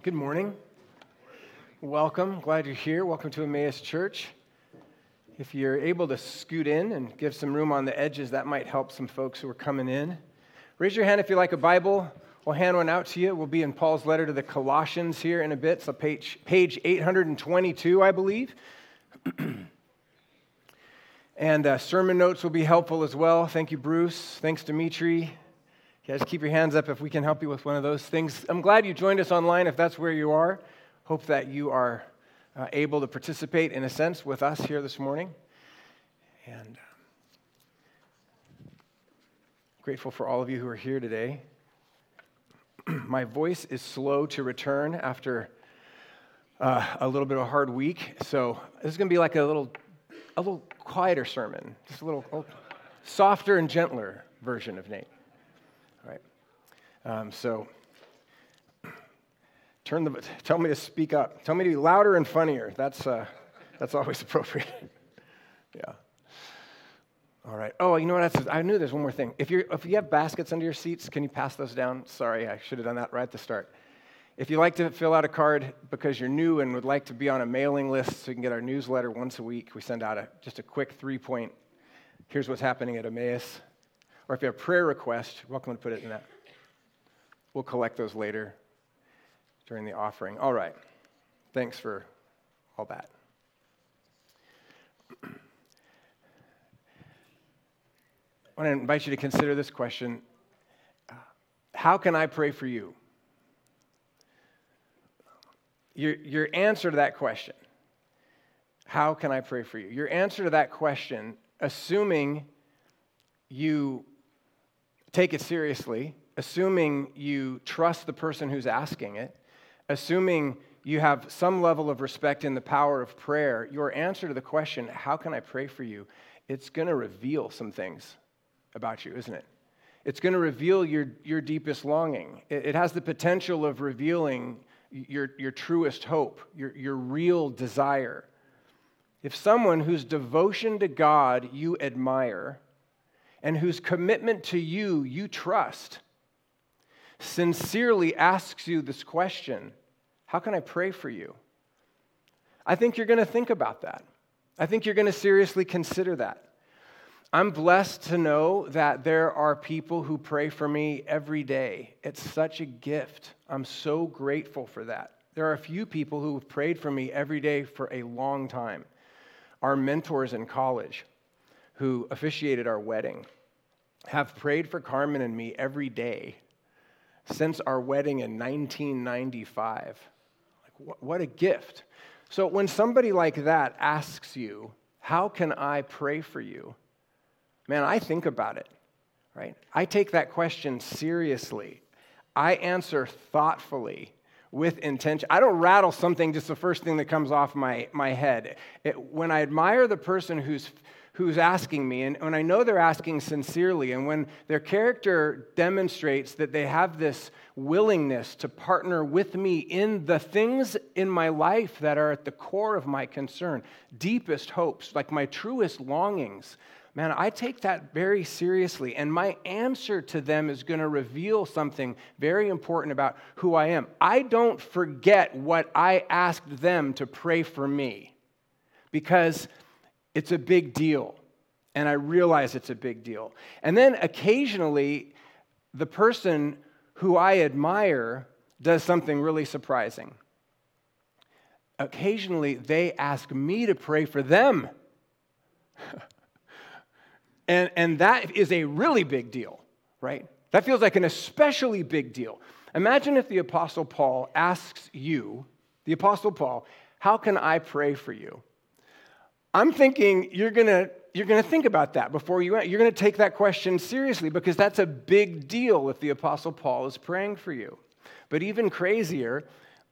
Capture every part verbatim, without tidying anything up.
Good morning. Welcome. Glad you're here. Welcome to Emmaus Church. If you're able to scoot in and give some room on the edges, that might help some folks who are coming in. Raise your hand if you like a Bible. We'll hand one out to you. We'll be in Paul's letter to the Colossians here in a bit. So page, page eight twenty-two, I believe. And uh, sermon notes will be helpful as well. Thank you, Bruce. Thanks, Dimitri. You guys keep your hands up if we can help you with one of those things. I'm glad you joined us online if that's where you are. Hope that you are uh, able to participate in a sense with us here this morning. And uh, grateful for all of you who are here today. My voice is slow to return after uh, a little bit of a hard week. So this is going to be like a little, a little quieter sermon, just a little, little softer and gentler version of Nate. All right. Um, so, turn the. Tell me to speak up. Tell me to be louder and funnier. That's uh, that's always appropriate. Yeah. All right. Oh, you know what? That's, I knew there's one more thing. If you if you have baskets under your seats, can you pass those down? Sorry, I should have done that right at the start. If you'd like to fill out a card because you're new and would like to be on a mailing list so you can get our newsletter once a week, we send out a just a quick three-point. Here's what's happening at Emmaus. Or if you have a prayer request, you're welcome to put it in that. We'll collect those later during the offering. All right. Thanks for all that. I want to invite you to consider this question. How can I pray for you? Your, your answer to that question, how can I pray for you? Your answer to that question, assuming you take it seriously, assuming you trust the person who's asking it, assuming you have some level of respect in the power of prayer, your answer to the question, how can I pray for you, it's going to reveal some things about you, isn't it? It's going to reveal your, your deepest longing. It, it has the potential of revealing your, your truest hope, your, your real desire. If someone whose devotion to God you admire and whose commitment to you you trust, sincerely asks you this question, how can I pray for you? I think you're going to think about that. I think you're going to seriously consider that. I'm blessed to know that there are people who pray for me every day. It's such a gift. I'm so grateful for that. There are a few people who have prayed for me every day for a long time. Our mentors in college, who officiated our wedding, have prayed for Carmen and me every day since our wedding in nineteen ninety-five. Like, what a gift. So when somebody like that asks you, how can I pray for you? Man, I think about it, right? I take that question seriously. I answer thoughtfully, with intention. I don't rattle something just the first thing that comes off my, my head. It, when I admire the person who's who's asking me, and when I know they're asking sincerely, and when their character demonstrates that they have this willingness to partner with me in the things in my life that are at the core of my concern, deepest hopes, like my truest longings, man, I take that very seriously, and my answer to them is going to reveal something very important about who I am. I don't forget what I asked them to pray for me, because it's a big deal, and I realize it's a big deal. And then occasionally, the person who I admire does something really surprising. Occasionally, they ask me to pray for them. and, and that is a really big deal, right? That feels like an especially big deal. Imagine if the Apostle Paul asks you, the Apostle Paul, how can I pray for you? I'm thinking you're gonna you're gonna think about that before you you're gonna take that question seriously, because that's a big deal if the Apostle Paul is praying for you. But even crazier,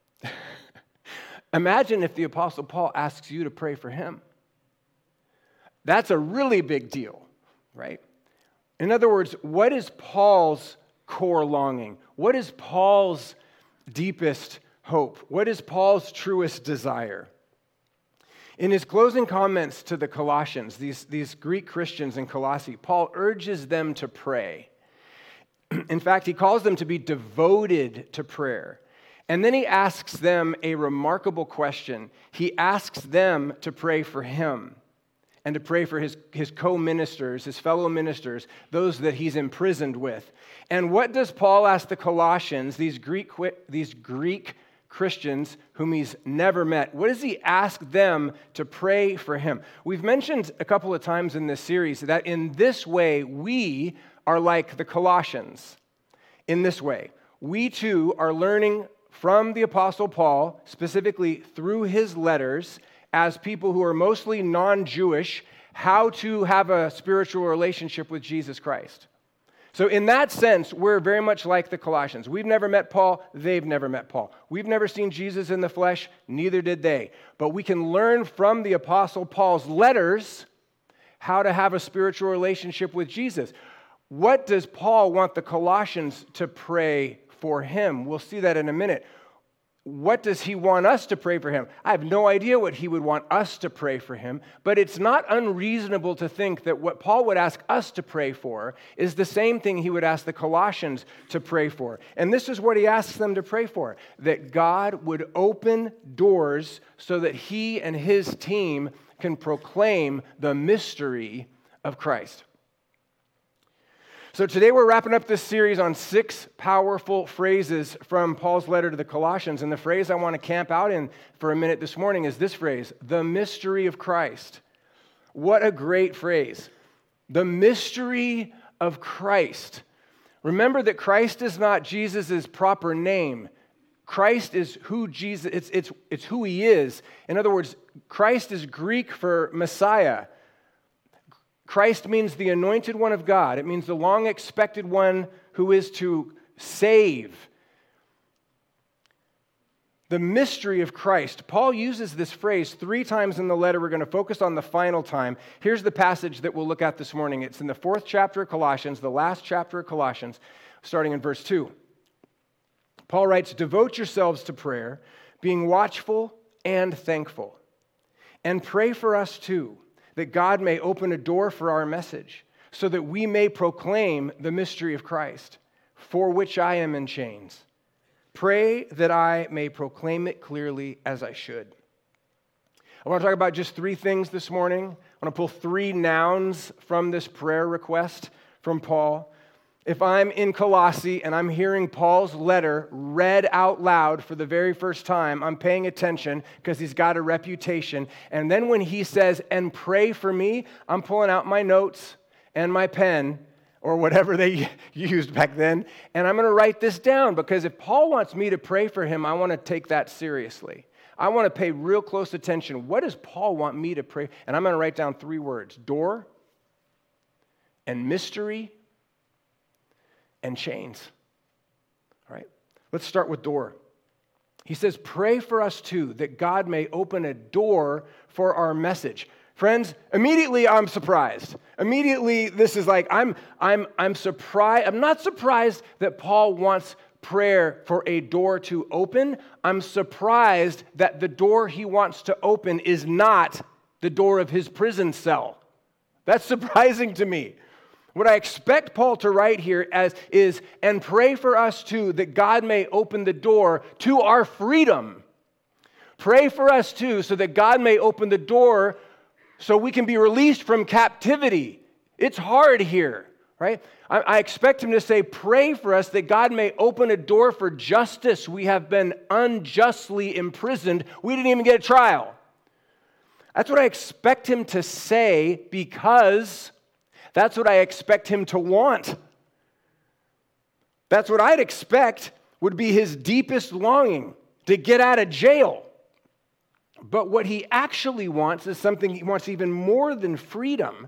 imagine if the Apostle Paul asks you to pray for him. That's a really big deal, right? In other words, what is Paul's core longing? What is Paul's deepest hope? What is Paul's truest desire? In his closing comments to the Colossians, these, these Greek Christians in Colossae, Paul urges them to pray. In fact, he calls them to be devoted to prayer. And then he asks them a remarkable question. He asks them to pray for him and to pray for his, his co-ministers, his fellow ministers, those that he's imprisoned with. And what does Paul ask the Colossians, these Greek, these Greek Christians whom he's never met? What does he ask them to pray for him? We've mentioned a couple of times in this series that in this way, we are like the Colossians. In this way, we too are learning from the Apostle Paul, specifically through his letters, as people who are mostly non-Jewish, how to have a spiritual relationship with Jesus Christ. So in that sense, we're very much like the Colossians. We've never met Paul, they've never met Paul. We've never seen Jesus in the flesh, neither did they. But we can learn from the Apostle Paul's letters how to have a spiritual relationship with Jesus. What does Paul want the Colossians to pray for him? We'll see that in a minute. What does he want us to pray for him? I have no idea what he would want us to pray for him, but it's not unreasonable to think that what Paul would ask us to pray for is the same thing he would ask the Colossians to pray for. And this is what he asks them to pray for, that God would open doors so that he and his team can proclaim the mystery of Christ. So today we're wrapping up this series on six powerful phrases from Paul's letter to the Colossians. And the phrase I want to camp out in for a minute this morning is this phrase, the mystery of Christ. What a great phrase. The mystery of Christ. Remember that Christ is not Jesus' proper name. Christ is who Jesus, it's, it's, it's who he is. In other words, Christ is Greek for Messiah. Christ means the anointed one of God. It means the long-expected one who is to save. The mystery of Christ. Paul uses this phrase three times in the letter. We're going to focus on the final time. Here's the passage that we'll look at this morning. It's in the fourth chapter of Colossians, the last chapter of Colossians, starting in verse two. Paul writes, "Devote yourselves to prayer, being watchful and thankful. And pray for us too, that God may open a door for our message, so that we may proclaim the mystery of Christ, for which I am in chains. Pray that I may proclaim it clearly as I should." I want to talk about just three things this morning. I want to pull three nouns from this prayer request from Paul. If I'm in Colossae and I'm hearing Paul's letter read out loud for the very first time, I'm paying attention because he's got a reputation. And then when he says, "and pray for me," I'm pulling out my notes and my pen or whatever they used back then, and I'm going to write this down because if Paul wants me to pray for him, I want to take that seriously. I want to pay real close attention. What does Paul want me to pray? And I'm going to write down three words: door and mystery and chains. All right, let's start with door. He says, "Pray for us too, that God may open a door for our message." Friends, immediately I'm surprised. Immediately this is like, I'm, I'm, I'm surprised. I'm not surprised that Paul wants prayer for a door to open. I'm surprised that the door he wants to open is not the door of his prison cell. That's surprising to me. What I expect Paul to write here as is, "and pray for us too, that God may open the door to our freedom." Pray for us too, so that God may open the door so we can be released from captivity. It's hard here, right? I, I expect him to say, pray for us that God may open a door for justice. We have been unjustly imprisoned. We didn't even get a trial. That's what I expect him to say because that's what I expect him to want. That's what I'd expect would be his deepest longing, to get out of jail. But what he actually wants is something he wants even more than freedom,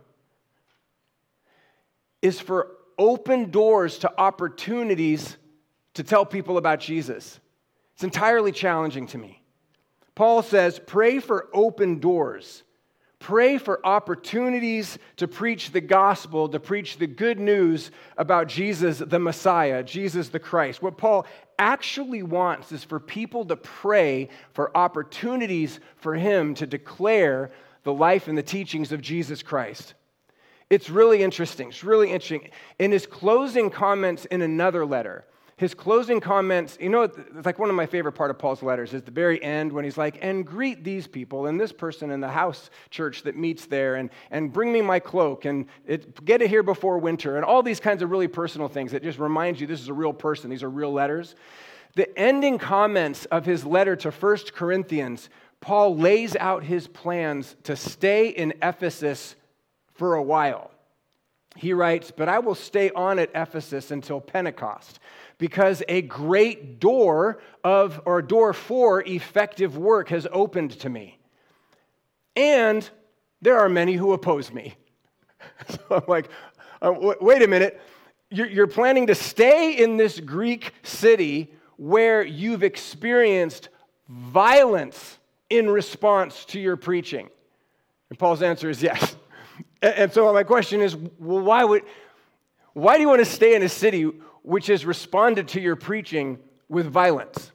is for open doors to opportunities to tell people about Jesus. It's entirely challenging to me. Paul says, pray for open doors. Pray for opportunities to preach the gospel, to preach the good news about Jesus, the Messiah, Jesus the Christ. What Paul actually wants is for people to pray for opportunities for him to declare the life and the teachings of Jesus Christ. It's really interesting. It's really interesting. In his closing comments in another letter, his closing comments, you know, it's like one of my favorite part of Paul's letters is the very end when he's like, and greet these people and this person in the house church that meets there, and, and bring me my cloak, and it, get it here before winter, and all these kinds of really personal things that just remind you this is a real person, these are real letters. The ending comments of his letter to First Corinthians, Paul lays out his plans to stay in Ephesus for a while. He writes, but I will stay on at Ephesus until Pentecost, because a great door of, or a door for effective work has opened to me. And there are many who oppose me. So I'm like, uh, w- wait a minute. You're, you're planning to stay in this Greek city where you've experienced violence in response to your preaching? And Paul's answer is yes. And, and so my question is, well, why would, why do you want to stay in a city which has responded to your preaching with violence?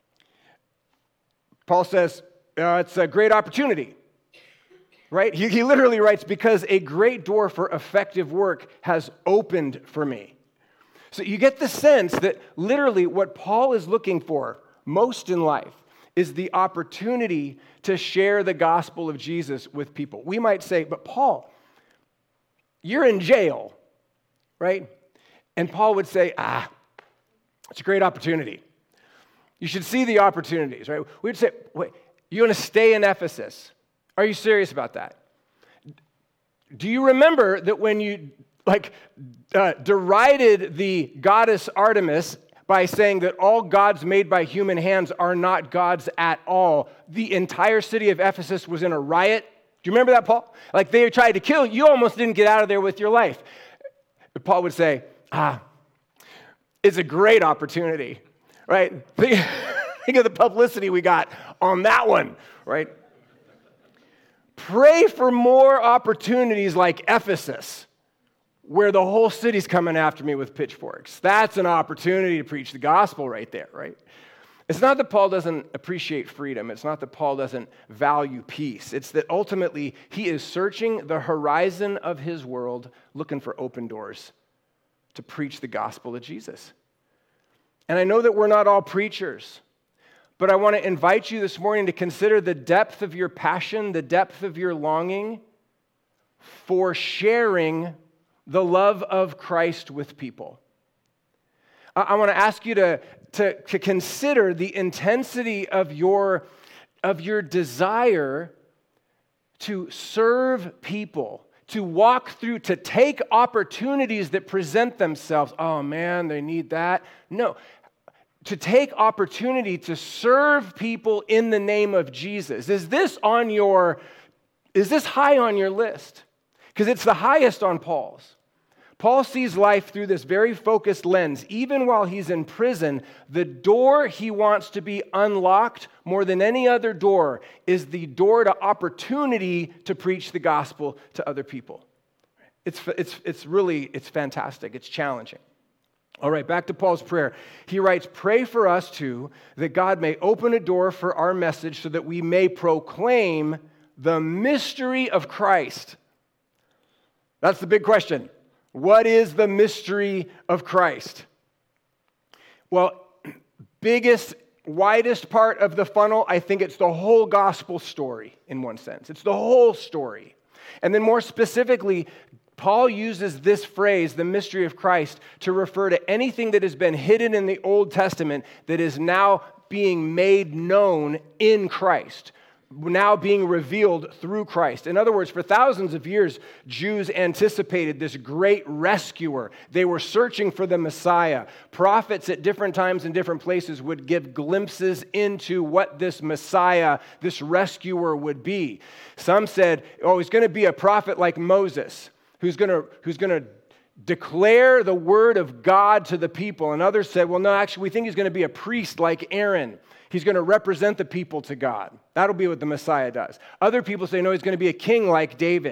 Paul says, uh, it's a great opportunity, right? He, he literally writes, because a great door for effective work has opened for me. So you get the sense that literally what Paul is looking for most in life is the opportunity to share the gospel of Jesus with people. We might say, but Paul, you're in jail, right? And Paul would say, ah, it's a great opportunity. You should see the opportunities, right? We would say, wait, you're going to stay in Ephesus. Are you serious about that? Do you remember that when you like uh, derided the goddess Artemis by saying that all gods made by human hands are not gods at all, the entire city of Ephesus was in a riot? Do you remember that, Paul? Like they tried to kill you, you almost didn't get out of there with your life. But Paul would say, ah, it's a great opportunity, right? Think, think of the publicity we got on that one, right? Pray for more opportunities like Ephesus, where the whole city's coming after me with pitchforks. That's an opportunity to preach the gospel right there, right? It's not that Paul doesn't appreciate freedom. It's not that Paul doesn't value peace. It's that ultimately he is searching the horizon of his world, looking for open doors to preach the gospel of Jesus. And I know that we're not all preachers, but I want to invite you this morning to consider the depth of your passion, the depth of your longing for sharing the love of Christ with people. I want to ask you to, to, to consider the intensity of your, of your desire to serve people, to walk through, to take opportunities that present themselves. Oh man, they need that. No, to take opportunity to serve people in the name of Jesus. Is this on your, is this high on your list? Because it's the highest on Paul's. Paul sees life through this very focused lens. Even while he's in prison, the door he wants to be unlocked more than any other door is the door to opportunity to preach the gospel to other people. It's, it's, it's really, it's fantastic. It's challenging. All right, back to Paul's prayer. He writes, pray for us too, that God may open a door for our message so that we may proclaim the mystery of Christ. That's the big question. What is the mystery of Christ? Well, biggest, widest part of the funnel, I think it's the whole gospel story in one sense. It's the whole story. And then more specifically, Paul uses this phrase, the mystery of Christ, to refer to anything that has been hidden in the Old Testament that is now being made known in Christ, now being revealed through Christ. In other words, for thousands of years, Jews anticipated this great rescuer. They were searching for the Messiah. Prophets at different times and different places would give glimpses into what this Messiah, this rescuer would be. Some said, oh, he's going to be a prophet like Moses, who's going to, who's going to declare the word of God to the people. And others said, well, no, actually, we think he's going to be a priest like Aaron. He's going to represent the people to God. That'll be what the Messiah does. Other people say, no, he's going to be a king like David.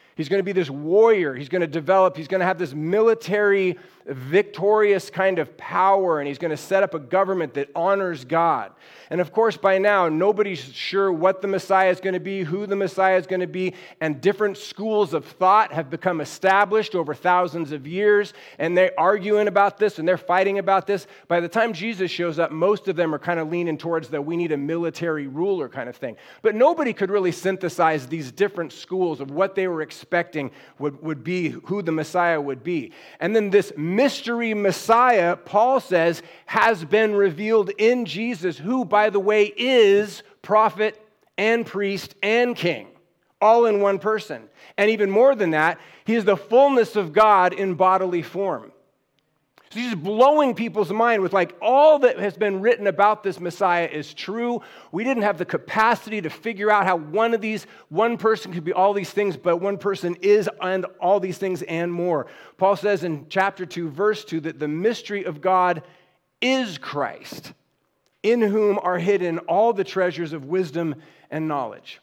He's going to be this warrior. He's going to develop, he's going to have this military, victorious kind of power, and he's going to set up a government that honors God. And of course, by now, nobody's sure what the Messiah is going to be, who the Messiah is going to be, and different schools of thought have become established over thousands of years, and they're arguing about this, and they're fighting about this. By the time Jesus shows up, most of them are kind of leaning towards the we need a military ruler kind of thing. But nobody could really synthesize these different schools of what they were expecting would, would be, who the Messiah would be. And then this mystery Messiah, Paul says, has been revealed in Jesus, who, by the way, is prophet and priest and king, all in one person. And even more than that, he is the fullness of God in bodily form. So he's just blowing people's mind with like all that has been written about this Messiah is true. We didn't have the capacity to figure out how one of these, one person could be all these things, but one person is and all these things and more. Paul says in chapter two, verse two, that the mystery of God is Christ, in whom are hidden all the treasures of wisdom and knowledge.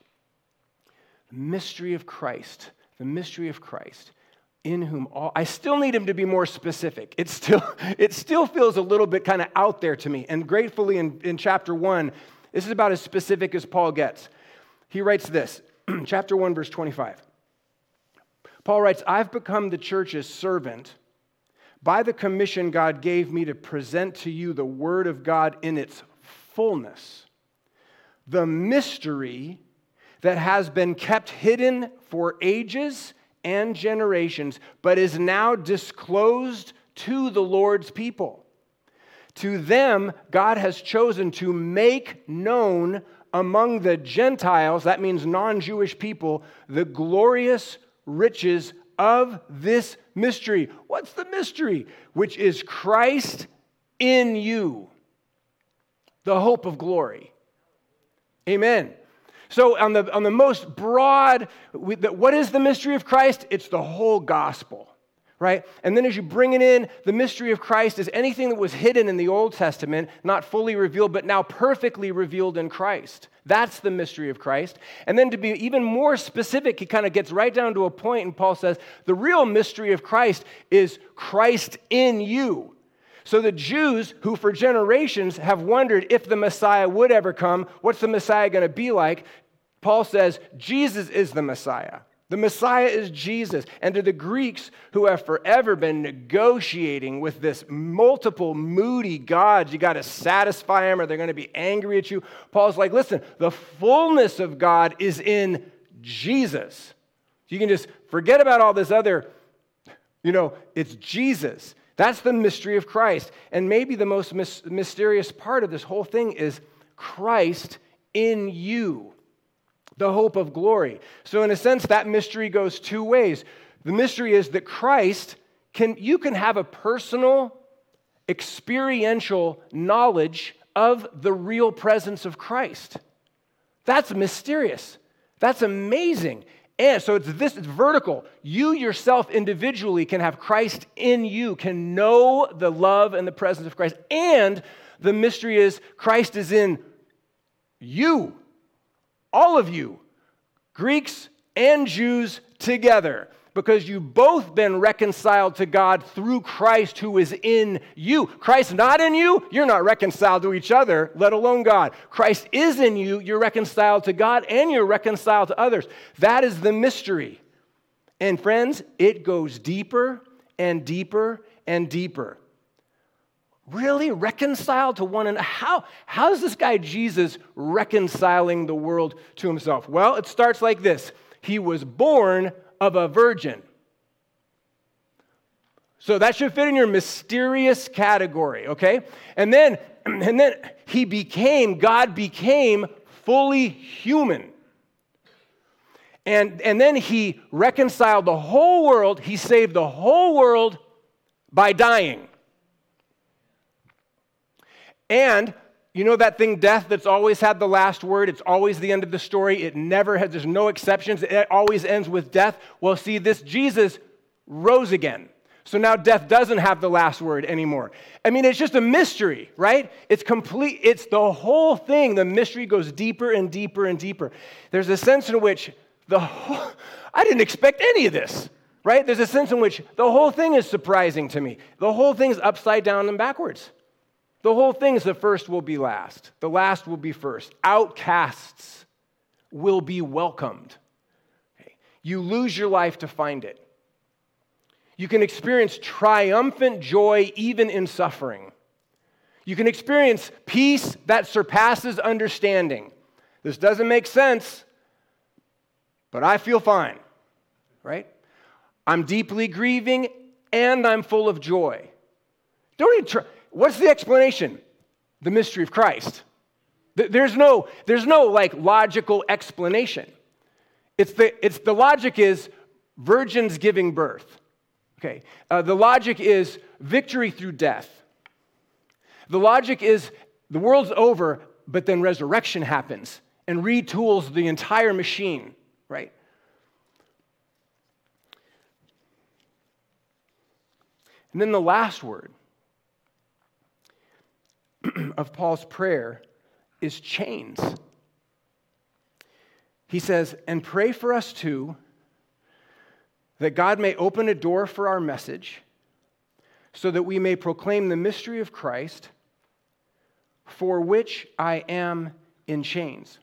The mystery of Christ, the mystery of Christ. In whom all, I still need him to be more specific. It still, it still feels a little bit kind of out there to me. And gratefully in, in chapter one, this is about as specific as Paul gets. He writes this, chapter one, verse twenty-five. Paul writes, I've become the church's servant by the commission God gave me to present to you the word of God in its fullness, the mystery that has been kept hidden for ages and generations, but is now disclosed to the Lord's people. To them, God has chosen to make known among the Gentiles, that means non-Jewish people, the glorious riches of this mystery. What's the mystery? Which is Christ in you, the hope of glory. Amen. So on the, on the most broad, we, the, what is the mystery of Christ? It's the whole gospel, right? And then as you bring it in, the mystery of Christ is anything that was hidden in the Old Testament, not fully revealed, but now perfectly revealed in Christ. That's the mystery of Christ. And then to be even more specific, he kind of gets right down to a point, and Paul says, the real mystery of Christ is Christ in you. So the Jews, who for generations have wondered if the Messiah would ever come, what's the Messiah going to be like? Paul says, Jesus is the Messiah. The Messiah is Jesus. And to the Greeks who have forever been negotiating with this multiple moody gods, you got to satisfy them or they're going to be angry at you. Paul's like, listen, the fullness of God is in Jesus. You can just forget about all this other, you know, it's Jesus. That's the mystery of Christ. And maybe the most mis- mysterious part of this whole thing is Christ in you, the hope of glory. So in a sense, that mystery goes two ways. The mystery is that Christ, can you can have a personal, experiential knowledge of the real presence of Christ. That's mysterious. That's amazing. And so it's this, it's vertical. You yourself individually can have Christ in you, can know the love and the presence of Christ. And the mystery is Christ is in you, all of you, Greeks and Jews together, because you've both been reconciled to God through Christ who is in you. Christ not in you, you're not reconciled to each other, let alone God. Christ is in you, you're reconciled to God, and you're reconciled to others. That is the mystery. And friends, it goes deeper and deeper and deeper. Really? Reconciled to one another? How, how is this guy Jesus reconciling the world to himself? Well, it starts like this. He was born of a virgin. So that should fit in your mysterious category, okay? And then, and then he became, God became fully human. And, and then he reconciled the whole world. He saved the whole world by dying. And you know that thing, death, that's always had the last word? It's always the end of the story. It never has, there's no exceptions. It always ends with death. Well, see, this Jesus rose again. So now death doesn't have the last word anymore. I mean, it's just a mystery, right? It's complete. It's the whole thing. The mystery goes deeper and deeper and deeper. There's a sense in which the whole, I didn't expect any of this, right? There's a sense in which the whole thing is surprising to me. The whole thing's upside down and backwards. The whole thing is the first will be last. The last will be first. Outcasts will be welcomed. Okay. You lose your life to find it. You can experience triumphant joy even in suffering. You can experience peace that surpasses understanding. This doesn't make sense, but I feel fine, right? I'm deeply grieving and I'm full of joy. Don't even try. What's the explanation? The mystery of Christ. There's no, there's no like logical explanation. It's the, it's the logic is virgins giving birth. Okay. Uh, the logic is victory through death. The logic is the world's over, but then resurrection happens and retools the entire machine, right? And then the last word of Paul's prayer is chains. He says, and pray for us too, that God may open a door for our message, so that we may proclaim the mystery of Christ, for which I am in chains.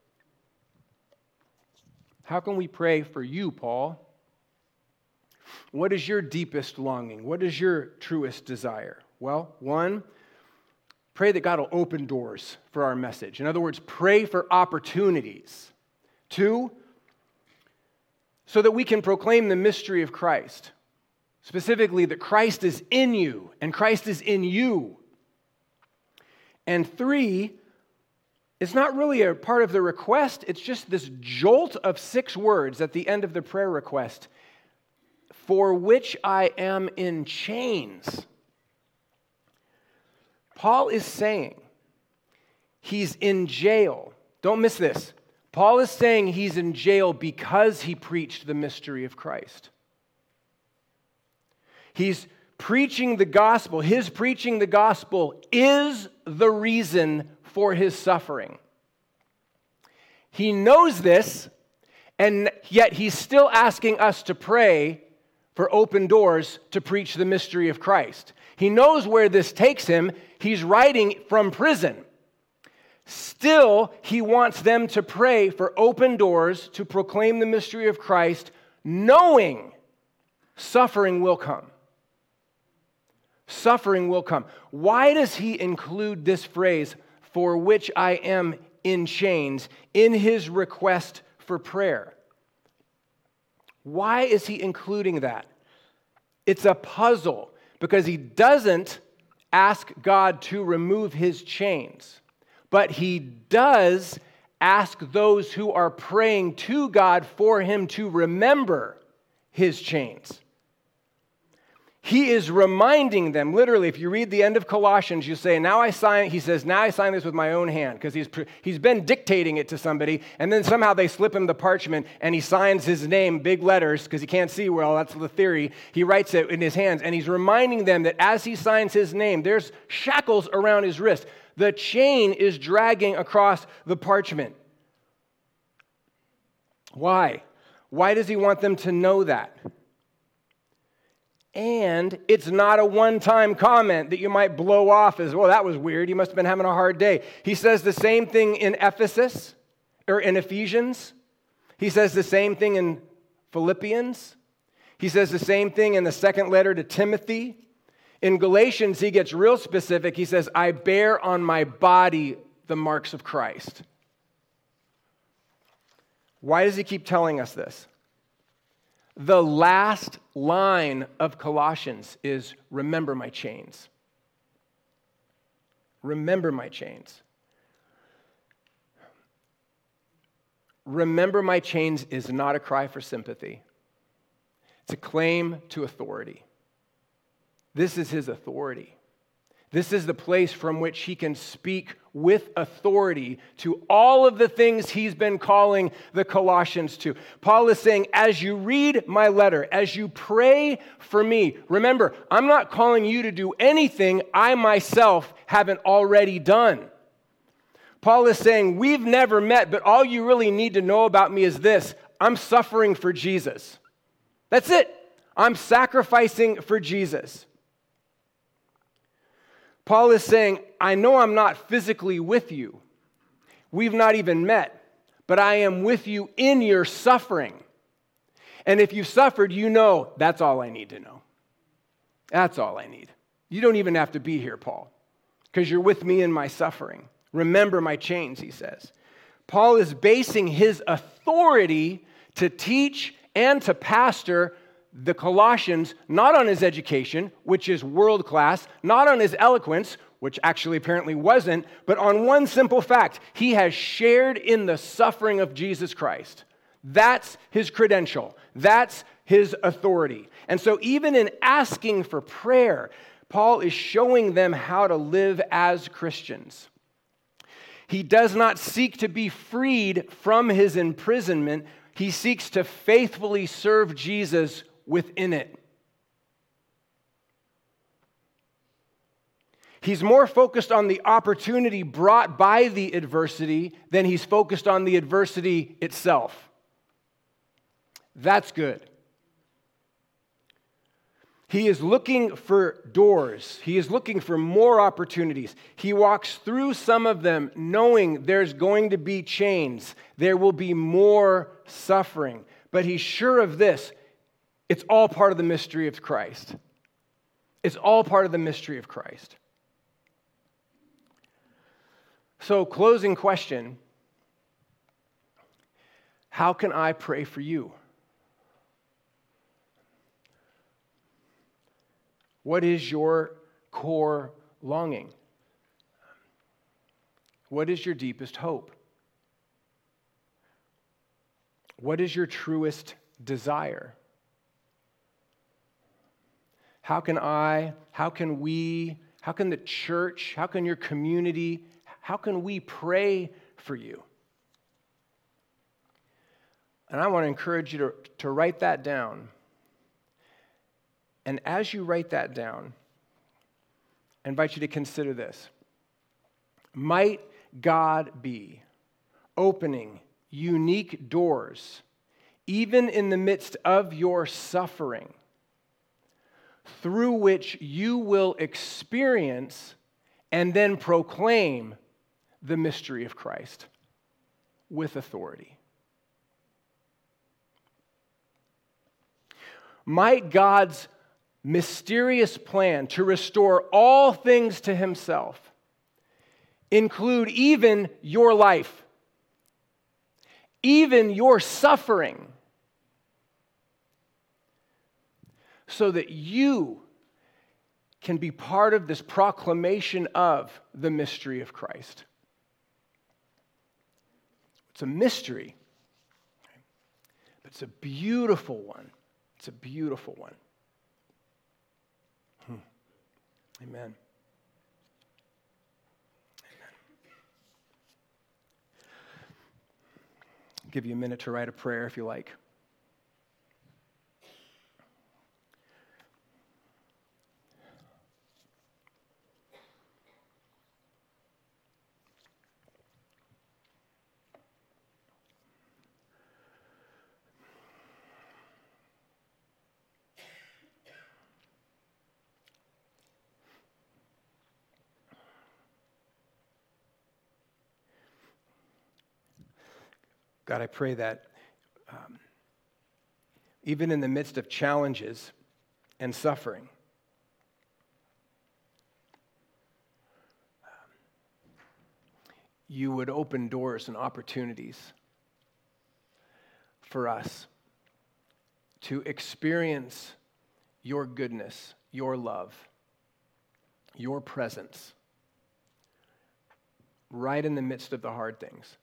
How can we pray for you, Paul? What is your deepest longing? What is your truest desire? Well, one, pray that God will open doors for our message. In other words, pray for opportunities. Two, so that we can proclaim the mystery of Christ. Specifically, that Christ is in you and Christ is in you. And three, it's not really a part of the request. It's just this jolt of six words at the end of the prayer request. For which I am in chains. Paul is saying he's in jail. Don't miss this. Paul is saying he's in jail because he preached the mystery of Christ. He's preaching the gospel. His preaching the gospel is the reason for his suffering. He knows this, and yet he's still asking us to pray for open doors to preach the mystery of Christ. He knows where this takes him. He's writing from prison. Still, he wants them to pray for open doors to proclaim the mystery of Christ, knowing suffering will come. Suffering will come. Why does he include this phrase, for which I am in chains, in his request for prayer? Why is he including that? It's a puzzle because he doesn't ask God to remove his chains, but he does ask those who are praying to God for him to remember his chains. He is reminding them, literally, if you read the end of Colossians, you say, now I sign, he says, now I sign this with my own hand, because he's, he's been dictating it to somebody, and then somehow they slip him the parchment, and he signs his name, big letters, because he can't see well, that's the theory. He writes it in his hands, and he's reminding them that as he signs his name, there's shackles around his wrist. The chain is dragging across the parchment. Why? Why does he want them to know that? And it's not a one-time comment that you might blow off as, well, that was weird. He must have been having a hard day. He says the same thing in Ephesus, or in Ephesians. He says the same thing in Philippians. He says the same thing in the second letter to Timothy. In Galatians, he gets real specific. He says, I bear on my body the marks of Christ. Why does he keep telling us this? The last line of Colossians is, remember my chains. Remember my chains. Remember my chains is not a cry for sympathy. It's a claim to authority. This is his authority. This is the place from which he can speak with authority to all of the things he's been calling the Colossians to. Paul is saying, as you read my letter, as you pray for me, remember, I'm not calling you to do anything I myself haven't already done. Paul is saying, we've never met, but all you really need to know about me is this. I'm suffering for Jesus. That's it. I'm sacrificing for Jesus. Paul is saying, I know I'm not physically with you. We've not even met, but I am with you in your suffering. And if you've suffered, you know that's all I need to know. That's all I need. You don't even have to be here, Paul, because you're with me in my suffering. Remember my chains, he says. Paul is basing his authority to teach and to pastor the Colossians not on his education, which is world class, not on his eloquence, which actually apparently wasn't, but on one simple fact. He has shared in the suffering of Jesus Christ. That's his credential. That's his authority. And so even in asking for prayer, Paul is showing them how to live as Christians. He does not seek to be freed from his imprisonment. He seeks to faithfully serve Jesus within it. He's more focused on the opportunity brought by the adversity than he's focused on the adversity itself. That's good. He is looking for doors. He is looking for more opportunities. He walks through some of them knowing there's going to be chains. There will be more suffering. But he's sure of this. It's all part of the mystery of Christ. It's all part of the mystery of Christ. So, closing question. How can I pray for you? What is your core longing? What is your deepest hope? What is your truest desire? How can I, how can we, how can the church, how can your community, how can we pray for you? And I want to encourage you to, to write that down. And as you write that down, I invite you to consider this. Might God be opening unique doors, even in the midst of your suffering, through which you will experience and then proclaim the mystery of Christ with authority. Might God's mysterious plan to restore all things to himself include even your life, even your suffering, so that you can be part of this proclamation of the mystery of Christ. It's a mystery, but it's a beautiful one. It's a beautiful one. Hmm. Amen. Amen. I'll give you a minute to write a prayer if you like. God, I pray that um, even in the midst of challenges and suffering, um, you would open doors and opportunities for us to experience your goodness, your love, your presence right in the midst of the hard things.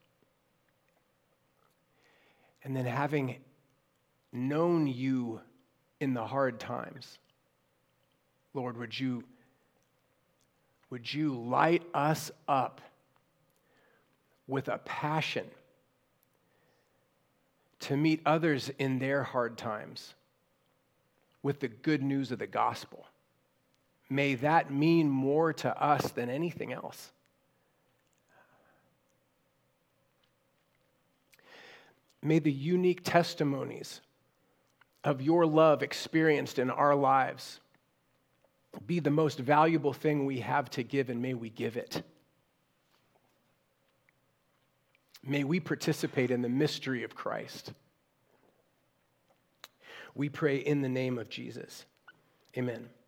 And then having known you in the hard times, Lord, would you, would you light us up with a passion to meet others in their hard times with the good news of the gospel? May that mean more to us than anything else. May the unique testimonies of your love experienced in our lives be the most valuable thing we have to give, and may we give it. May we participate in the mystery of Christ. We pray in the name of Jesus. Amen.